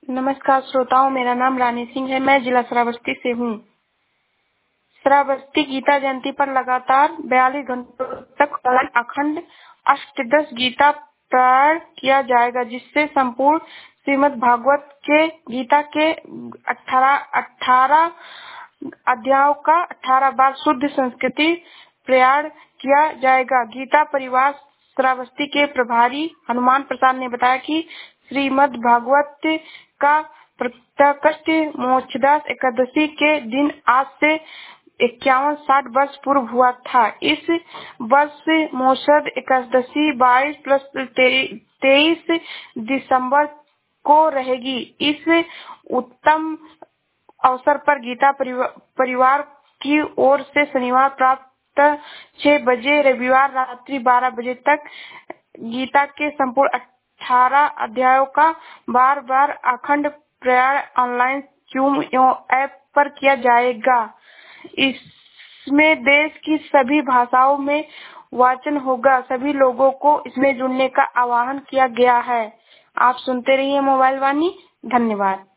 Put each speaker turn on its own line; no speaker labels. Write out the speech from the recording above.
नमस्कार श्रोताओं, मेरा नाम रानी सिंह है। मैं जिला श्रावस्ती से हूँ। श्रावस्ती गीता जयंती पर लगातार 42 घंटों तक ऑनलाइन अखंड अष्टदश गीता पारायण किया जाएगा, जिससे संपूर्ण श्रीमद् भागवत के गीता के 18 अध्यायों का 18 बार शुद्ध संस्कृति पारायण किया जाएगा। गीता परिवार श्रावस्ती के प्रभारी हनुमान प्रसाद ने बताया कि श्रीमद् भागवत का प्रकाश मोक्षदास एकादशी के दिन आज से 51-60 वर्ष पूर्व हुआ था। इस वर्ष मोक्षद एकादशी 22+23 दिसंबर को रहेगी। इस उत्तम अवसर पर गीता परिवार की ओर से शनिवार प्रातः 6 बजे, रविवार रात्रि 12 बजे तक गीता के संपूर्ण 18 अध्यायों का बार अखंड पारायण ऑनलाइन जूम ऐप पर किया जाएगा। इसमें देश की सभी भाषाओं में वाचन होगा। सभी लोगों को इसमें जुड़ने का आह्वान किया गया है। आप सुनते रहिए मोबाइल वाणी। धन्यवाद।